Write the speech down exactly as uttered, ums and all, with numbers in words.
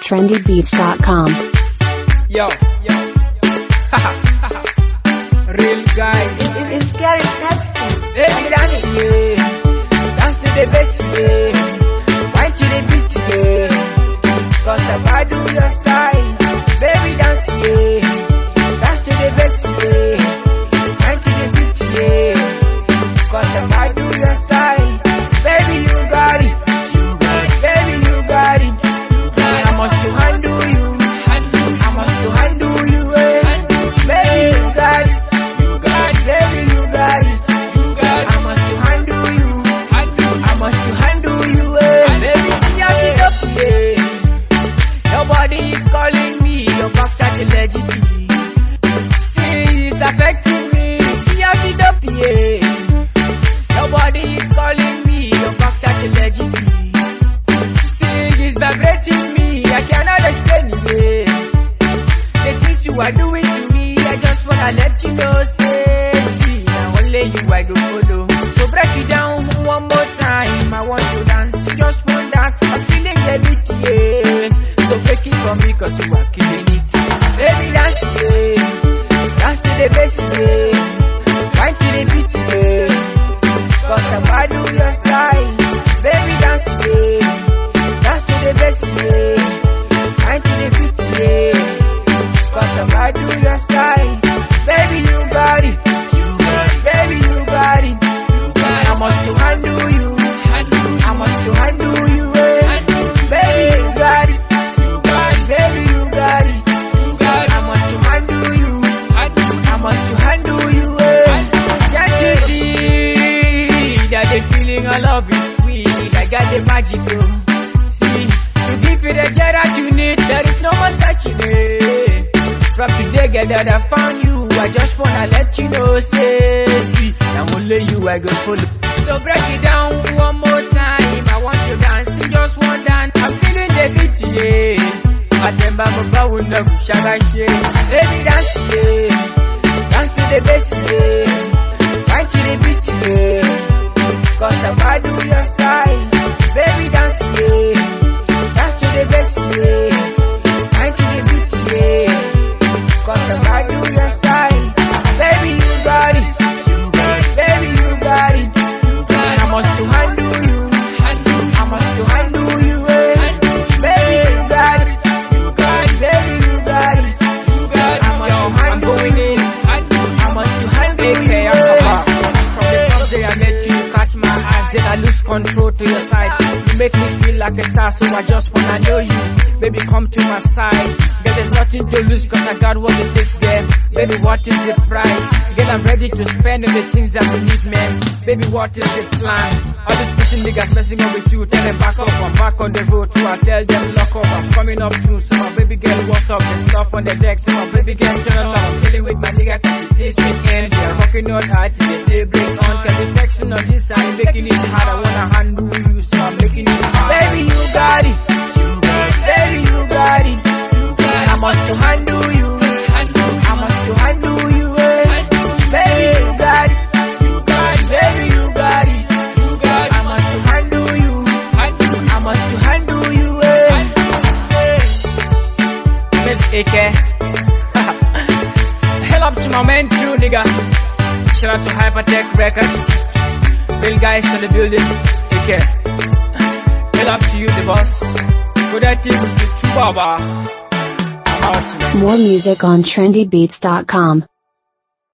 trendy beats dot com. Yo, yo, real guys. It's, it's scary texting. Baby, dance, yeah. Dance to the best, yeah. Wine to the beat, yeah. Cause I do your style. Baby, dance, yeah. Dance to the best, yeah. Wine to the beat, yeah. Cause I do your style. Baby, you got it. You got it. Baby, you got it. You got it. I must to handle you. I must to handle you, eh. Baby, you got it. You got it. Baby, you got it. You got it. I must to handle you. I must to handle you, eh. Baby, see how sit up, yeah. Your body is calling me. Your box at the legit. See, it's affecting me. See how sit up, yeah. Your body is calling me. Your box at the legit. See, it's vibrating me. I cannot explain it, yeah. The things you are doing to me, I just wanna let you know, say, see, now only you I go follow. So break it down one more time, I want to dance, you just want dance, I'm feeling the beat, yeah. So break it for me, cause you are killing it. Baby, dance, yeah. Dance to the bass, yeah. Wine to the beat, yeah. Cause I do your style. Baby, dance, yeah. Dance to the bass, yeah. Wine to the beat, yeah. Cause I do your style. Baby, you got it. You got it. Baby, you got it. You got it. I must to handle you. I must to handle you, eh. Baby, you got it. You got it. Baby, you got it. You got it. I must to handle you. I must to handle you, eh. Can't you see that the feeling I love is sweet? I got the magic, though. See, to give you the joy that you need, there is no more searching, eh. From today, girl, that I found you, I just wanna let you know, say, see, now only you I go follow. So break it down one more time, I want to dance, you just want dance, I'm feeling the beat, yeah. I tell my papa will never shaka shake. Baby, dance, yeah. Dance to the bass, yeah. Wine to the beat, yeah. Cause I do your style. Baby, dance, yeah. Dance to the bass, yeah. Wine to the beat, yeah. Cause I do your style. Baby, you got it. You got it. Baby, you got it. You got it. I must to handle you. I must to handle you, eh. Baby, you got it. You got it. Baby, you got it. You got it. I must to handle you. I must to handle you, eh. From the first day I met you, you catch my eyes, then I lose control to your side. You make me feel like a star, so I just wanna know you. Baby, come to my side. Girl, there's nothing to lose, cause I got what it takes, girl. Baby, what is the price? Girl, I'm ready to spend on the things that you need, man. Baby, what is the plan? All these pushing niggas messing up with you, tell them back up, I'm back on the road too. I tell them lock up, I'm coming up soon. So my baby girl, what's up? There's stuff on the deck, so my baby girl, turn on. I'm chilling with my nigga, cause it is weekend. We are rocking on hard till the day break on. Cause the texting on this side, making it hard. I wanna handle you, so I'm making it hard. Baby, you got it. Baby, you got it. You got it. I must to handle you. I must to handle you, eh. Baby, you got it. You got it. Baby, you got it. You got it. I must to handle you. I must to handle you, eh. Miss A K. Hell up to my man, true nigga. Shout out to Hypertech Records. Bill guys in the building. A K. Hell up to you, the boss. More music on trendy beats dot com.